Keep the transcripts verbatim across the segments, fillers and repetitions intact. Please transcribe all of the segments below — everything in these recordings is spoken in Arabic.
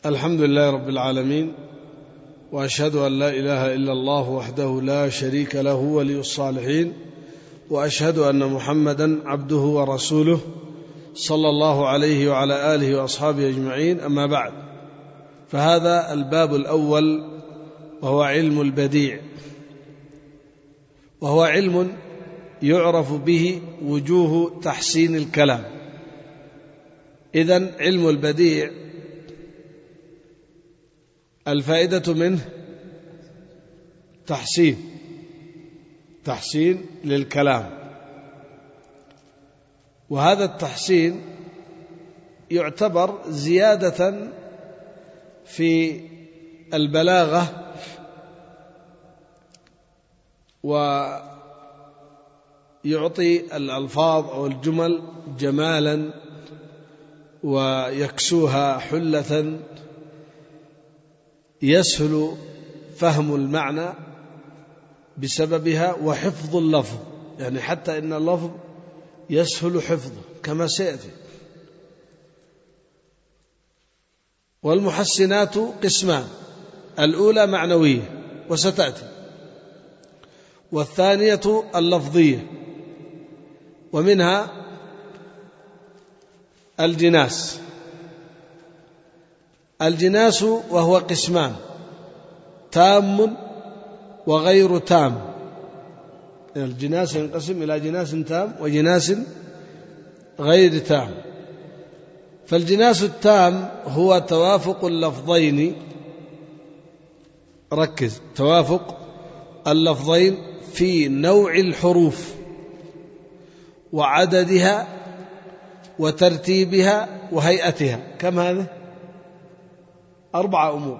الحمد لله رب العالمين، وأشهد أن لا إله إلا الله وحده لا شريك له ولي الصالحين، وأشهد أن محمدا عبده ورسوله صلى الله عليه وعلى آله وأصحابه أجمعين. أما بعد، فهذا الباب الأول وهو علم البديع، وهو علم يعرف به وجوه تحسين الكلام. إذن علم البديع الفائدة منه تحسين تحسين للكلام، وهذا التحسين يعتبر زيادة في البلاغة ويعطي الألفاظ أو الجمل جمالا ويكسوها حلة يسهل فهم المعنى بسببها، وحفظ اللفظ، يعني حتى إن اللفظ يسهل حفظه كما سيأتي. والمحسنات قسمان: الأولى معنوية وستأتي، والثانية اللفظية، ومنها الجناس. الجناس وهو قسمان: تام وغير تام. الجناس ينقسم إلى جناس تام وجناس غير تام. فالجناس التام هو توافق اللفظين، ركز، توافق اللفظين في نوع الحروف وعددها وترتيبها وهيئتها. كم هذا؟ أربعة أمور.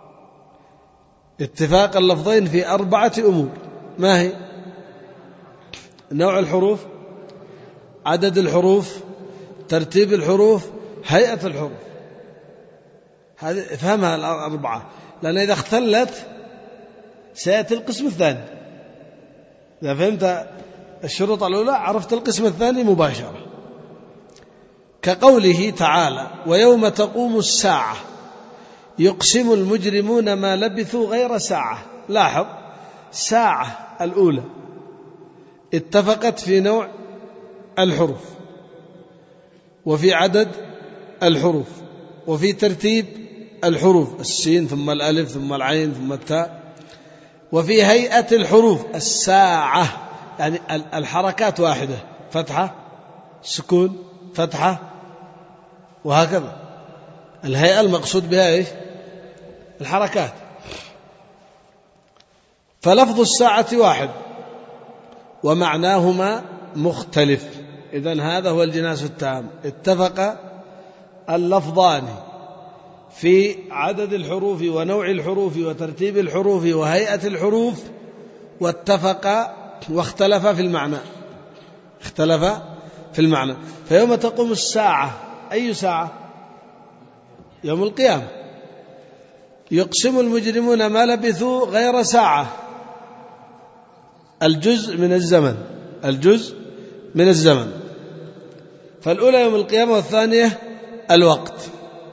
اتفاق اللفظين في أربعة أمور. ما هي؟ نوع الحروف، عدد الحروف، ترتيب الحروف، هيئة الحروف. هذه افهمها الأربعة، لأن إذا اختلت سيأتي القسم الثاني. إذا فهمت الشروط الأولى عرفت القسم الثاني مباشرة. كقوله تعالى: ويوم تقوم الساعة يقسم المجرمون ما لبثوا غير ساعة. لاحظ، ساعة الأولى اتفقت في نوع الحروف، وفي عدد الحروف، وفي ترتيب الحروف، السين ثم الألف ثم العين ثم التاء، وفي هيئة الحروف. الساعة يعني الحركات واحدة: فتحة، سكون، فتحة، وهكذا. الهيئة المقصود بها إيش؟ الحركات. فلفظ الساعة واحد ومعناهما مختلف. إذن هذا هو الجناس التام: اتفق اللفظان في عدد الحروف ونوع الحروف وترتيب الحروف وهيئة الحروف، واتفق واختلف في المعنى اختلف في المعنى. فيوم تقوم الساعة، أي ساعة؟ يوم القيامة. يقسم المجرمون ما لبثوا غير ساعة، الجزء من الزمن، الجزء من الزمن. فالأولى يوم القيامة، والثانية الوقت.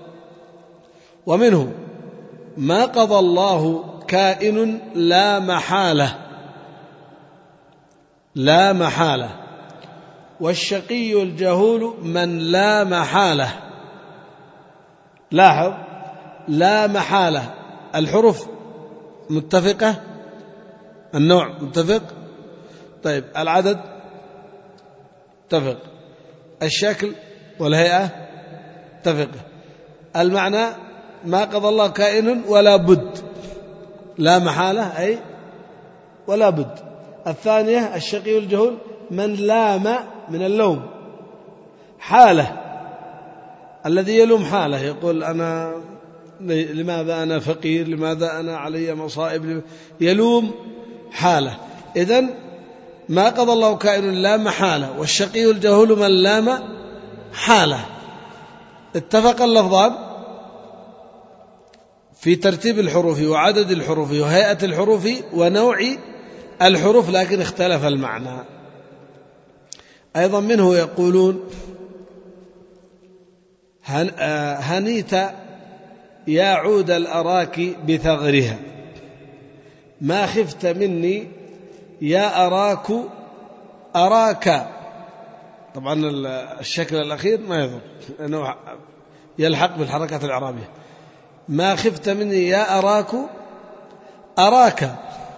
ومنه ما قضى الله كائن لا محالة، لا محالة. والشقي الجهول من لا محالة. لاحظ، لا محالة، الحروف متفقة، النوع متفق، طيب العدد متفق، الشكل والهيئة متفقة، المعنى ما قضى الله كائن ولا بد، لا محالة أي ولا بد. الثانية الشقي الجهول من لام من اللوم، حالة، الذي يلوم حاله، يقول أنا لماذا أنا فقير، لماذا أنا علي مصائب، يلوم حاله. إذن ما قضى الله كائن لا محالة، والشقي الجهول من لام حاله. اتفق اللفظان في ترتيب الحروف وعدد الحروف وهيئة الحروف ونوع الحروف، لكن اختلف المعنى. أيضا منه يقولون هنيت يا عود الأراك بثغرها، ما خفت مني يا أراك أراك. طبعا الشكل الأخير ما يضر لأنه يلحق بالحركات الإعرابية. ما خفت مني يا أراك أراك،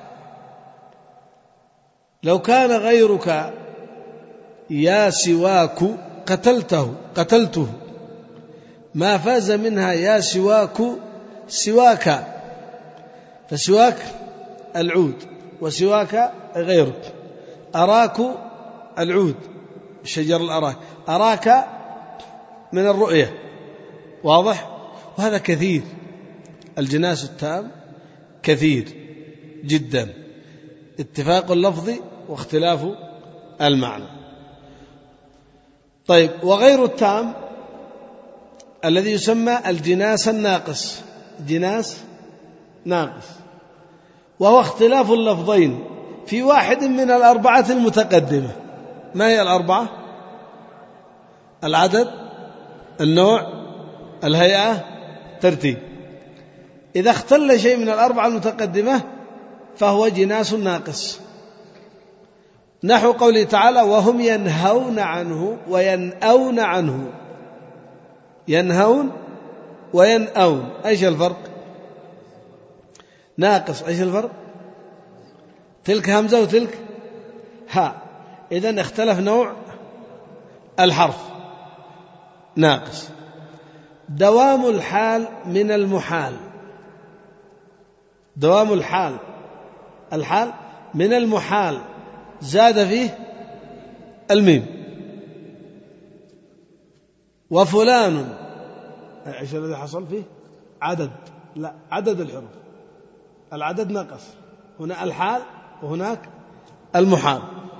لو كان غيرك يا سواك قتلته قتلته، ما فاز منها يا سواك سواك. فسواك العود وسواك غيرك، أراك العود شجر الأراك، أراك من الرؤية، واضح؟ وهذا كثير، الجناس التام كثير جدا، اتفاق اللفظ واختلاف المعنى. طيب، وغير التام الذي يسمى الجناس الناقص، جناس ناقص، وهو اختلاف اللفظين في واحد من الأربعة المتقدمة. ما هي الأربعة؟ العدد، النوع، الهيئة، ترتيب. إذا اختل شيء من الأربعة المتقدمة فهو جناس ناقص، نحو قوله تعالى وهم ينهون عنه وينأون عنه. ينهون وينأون، ايش الفرق؟ ناقص، ايش الفرق؟ تلك همزة وتلك ها، إذن اختلف نوع الحرف، ناقص. دوام الحال من المحال، دوام الحال، الحال من المحال زاد فيه الميم. وفلان، ايش الذي حصل فيه؟ عدد، لا عدد الحروف، العدد نقص، هنا الحال وهناك المحال،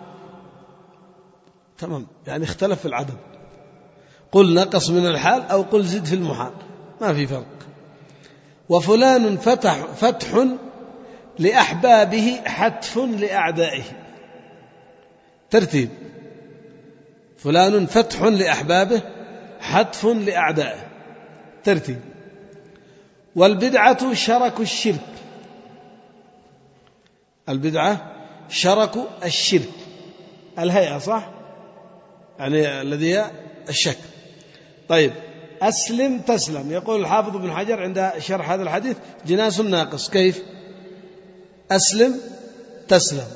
تمام، يعني اختلف في العدد، قل نقص من الحال أو قل زد في المحال، ما في فرق. وفلان فتح فتح لأحبابه حتف لأعدائه، ترتيب، فلان فتح لأحبابه حتف لأعدائه، ترتيب. والبدعة شرك الشرك، البدعة شرك الشرك، الهيئة صح، يعني الذي هي الشك. طيب، أسلم تسلم، يقول الحافظ ابن حجر عند شرح هذا الحديث جناس ناقص. كيف؟ أسلم تسلم،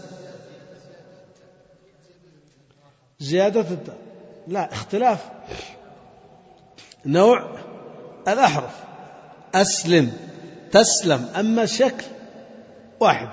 زيادة التاء، لا، اختلاف نوع الأحرف، أسلم تسلم، أما الشكل واحد،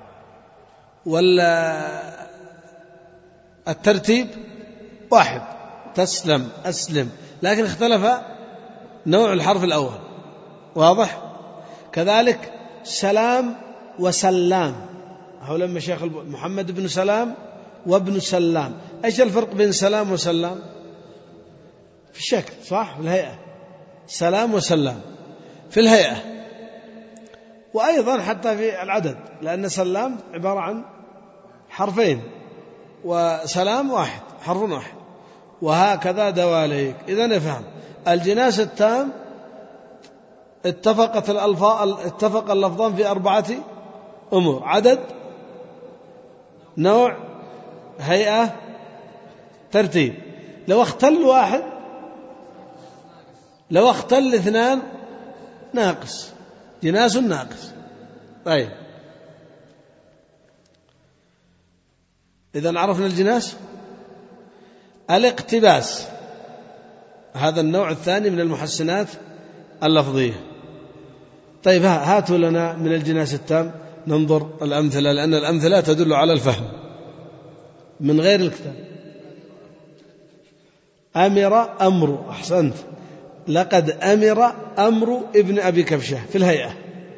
ولا الترتيب واحد، تسلم أسلم، لكن اختلف نوع الحرف الأول، واضح؟ كذلك سلام وسلام، هؤلاء مشايخ محمد بن سلام وابن سلام. ايش الفرق بين سلام وسلام؟ في الشكل صح، في الهيئة، سلام وسلام في الهيئة، وأيضا حتى في العدد، لأن سلام عبارة عن حرفين وسلام واحد، حرف واحد، وهكذا دواليك. إذن افهم، الجناس التام اتفقت الألفاظ، اتفق اللفظان في أربعة أمور: عدد، نوع، هيئة، ترتيب. لو اختل واحد، لو اختل اثنان ناقص، جناس ناقص. طيب، إذن عرفنا الجناس. الاقتباس، هذا النوع الثاني من المحسنات اللفظية. طيب، هاتوا لنا من الجناس التام ننظر الأمثلة، لأن الأمثلة تدل على الفهم من غير الكتاب. أمر أمر، أحسنت، لقد أمر أمر ابن أبي كبشة في الهيئة،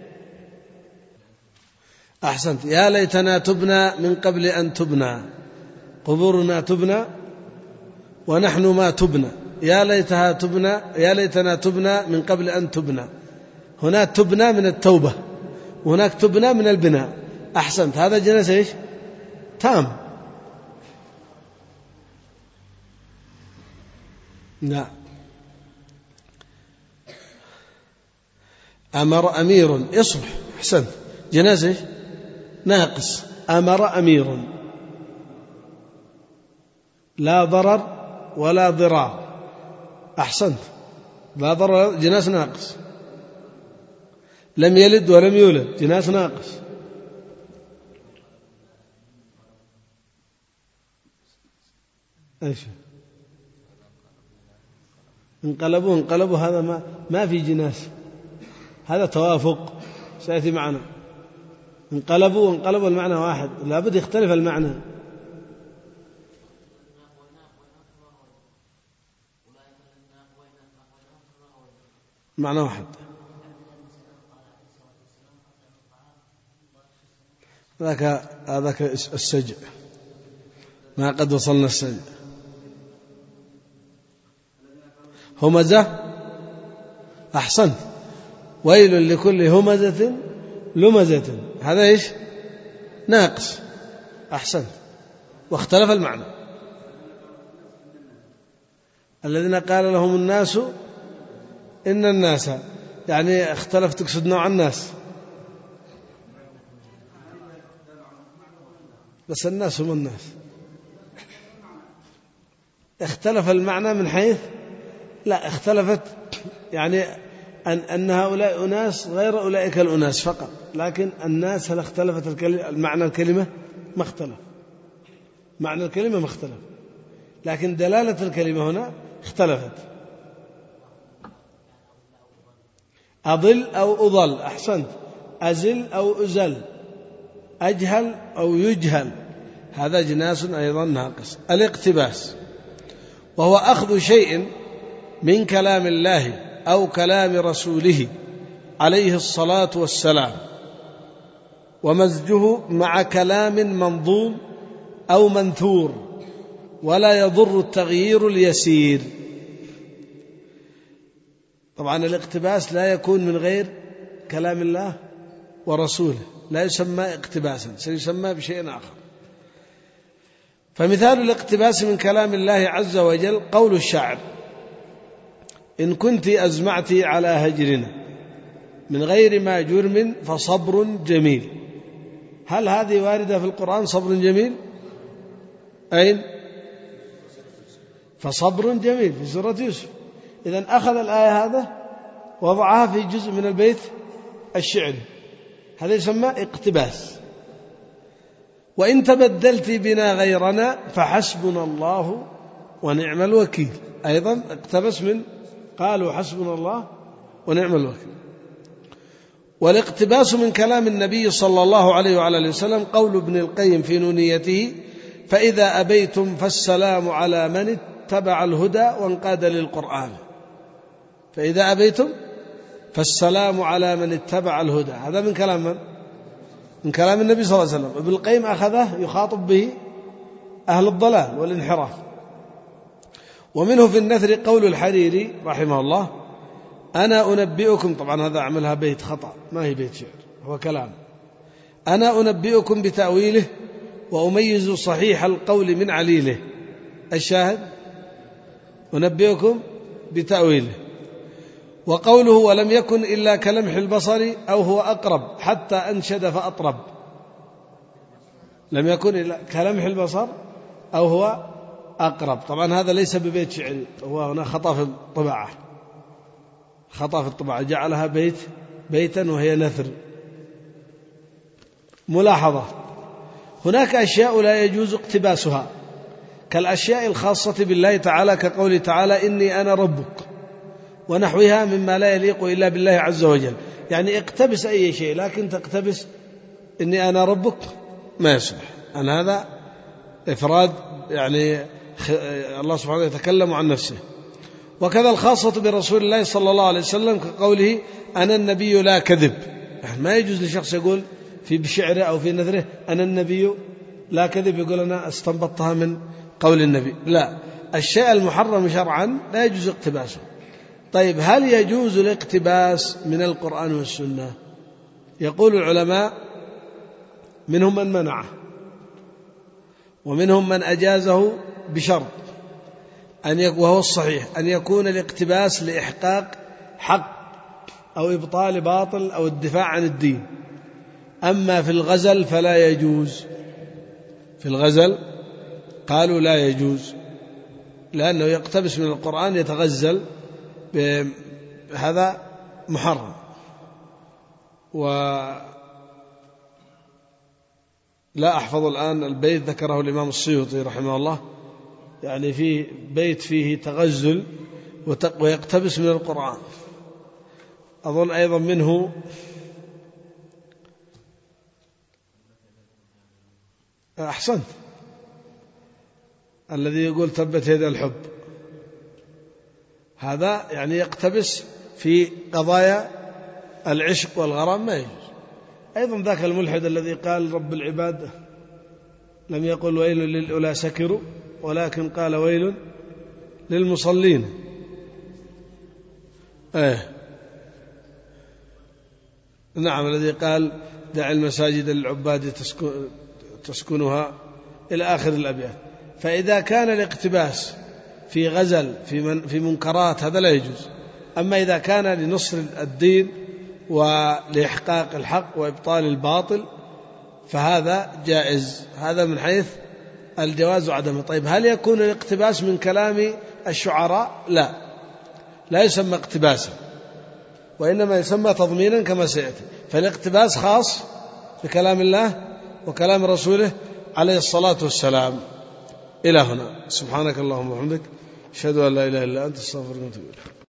أحسنت. يا ليتنا تبنى من قبل أن تبنى، قبورنا تبنى ونحن ما تبنى، يا ليتها تبنى، يا ليتنا تبنى من قبل أن تبنى. هناك تبنى من التوبة، وهناك تبنى من البناء، أحسنت. هذا جناس إيش؟ تام. لا، أمر أمير اصبح، أحسنت. جنازة ناقص، أمر أمير، لا ضرر ولا ضرار، أحسنت، لا ضرر، جناس ناقص. لم يلد ولم يولد، جناس ناقص. ايش انقلبوا انقلبوا، هذا ما ما في جناس، هذا توافق سيأتي معنا. انقلبوا انقلبوا المعنى واحد، لابد يختلف المعنى. معنى واحد. ذاك هذاك السجع، ما قد وصلنا السجع. همزة، أحسن. ويل لكل همزة لمزة، هذا إيش؟ ناقص، أحسن. واختلف المعنى. الذين قال لهم الناس إن الناس، يعني اختلف، تقصد نوع الناس، بس الناس هم الناس. اختلف المعنى من حيث، لا اختلفت يعني أن, أن هؤلاء أناس غير أولئك الأناس فقط، لكن الناس هل اختلفت الكلمة؟ معنى الكلمة ما اختلف، معنى الكلمة ما اختلف، لكن دلالة الكلمة هنا اختلفت. أضل أو أضل، أحسنت. أزل أو أزل، أجهل أو يجهل، هذا جناس أيضا ناقص. الاقتباس وهو أخذ شيء من كلام الله أو كلام رسوله عليه الصلاة والسلام ومزجه مع كلام منظوم أو منثور، ولا يضر التغيير اليسير. طبعا الاقتباس لا يكون من غير كلام الله ورسوله، لا يسمى اقتباسا، سيسمى بشيء آخر. فمثال الاقتباس من كلام الله عز وجل قول الشاعر: إن كنت أزمعت على هجرنا من غير ما جرم فصبر جميل. هل هذه واردة في القرآن صبر جميل؟ أين؟ فصبر جميل في سورة يوسف. إذن أخذ الآية هذا وضعها في جزء من البيت الشعري، هذا يسمى اقتباس. وإن تبدلت بنا غيرنا فحسبنا الله ونعم الوكيل، أيضا اقتبس من قالوا حسبنا الله ونعم الوكيل. والاقتباس من كلام النبي صلى الله عليه وعلى وسلم قول ابن القيم في نونيته: فإذا أبيتم فالسلام على من اتبع الهدى وانقاد للقرآن. فإذا أبيتم فالسلام على من اتبع الهدى، هذا من كلام من؟ من كلام النبي صلى الله عليه وسلم. ابن القيم أخذه يخاطب به أهل الضلال والانحراف. ومنه في النثر قول الحريري رحمه الله: أنا أنبئكم، طبعا هذا عملها بيت خطأ، ما هي بيت شعر، هو كلام. أنا أنبئكم بتأويله وأميز صحيح القول من عليله. الشاهد: أنبئكم بتأويله. وقوله: ولم يكن إلا كلمح البصر أو هو أقرب حتى أنشد فأطرب. لم يكن إلا كلمح البصر أو هو أقرب، طبعا هذا ليس ببيت شعري، هو هنا خطأ في الطباعة، خطأ في الطباعة، جعلها بيت بيتا وهي نثر. ملاحظة: هناك أشياء لا يجوز اقتباسها كالأشياء الخاصة بالله تعالى، كقول تعالى: إني أنا ربك، ونحوها مما لا يليق إلا بالله عز وجل. يعني اقتبس أي شيء، لكن تقتبس إني أنا ربك ما يصلح، أن هذا إفراد، يعني الله سبحانه يتكلم عن نفسه. وكذا الخاصة برسول الله صلى الله عليه وسلم كقوله: أنا النبي لا كذب. ما يجوز لشخص يقول في بشعره أو في نذره أنا النبي لا كذب، يقول أنا استنبطتها من قول النبي. لا، الشيء المحرم شرعا لا يجوز اقتباسه. طيب، هل يجوز الاقتباس من القرآن والسنة؟ يقول العلماء: منهم من منعه، ومنهم من أجازه بشرط أن يكون، وهو الصحيح، أن يكون الاقتباس لإحقاق حق أو إبطال باطل أو الدفاع عن الدين. أما في الغزل فلا يجوز، في الغزل قالوا لا يجوز لأنه يقتبس من القرآن يتغزل، هذا محرم. ولا أحفظ الآن البيت ذكره الإمام السيوطي رحمه الله، يعني في بيت فيه تغزل ويقتبس من القرآن. أظن أيضا منه أحسنت الذي يقول تبت يد الحب، هذا يعني يقتبس في قضايا العشق والغرام ما يجوز. أيضا ذاك الملحد الذي قال رب العباد لم يقل ويل للأولى سكروا ولكن قال ويل للمصلين. ايه نعم، الذي قال دع المساجد للعباد تسكن تسكنها إلى آخر الأبيات. فإذا كان الاقتباس في غزل في, من في منكرات هذا لا يجوز. أما إذا كان لنصر الدين ولإحقاق الحق وإبطال الباطل فهذا جائز، هذا من حيث الجواز وعدمه. طيب هل يكون الاقتباس من كلام الشعراء؟ لا، لا يسمى اقتباسا، وإنما يسمى تضمينا كما سيأتي. فالاقتباس خاص بكلام الله وكلام رسوله عليه الصلاة والسلام. إلى هنا، سبحانك اللهم وبحمدك، أشهد أن لا إله إلا أنت، استغفرك وأتوب إليك.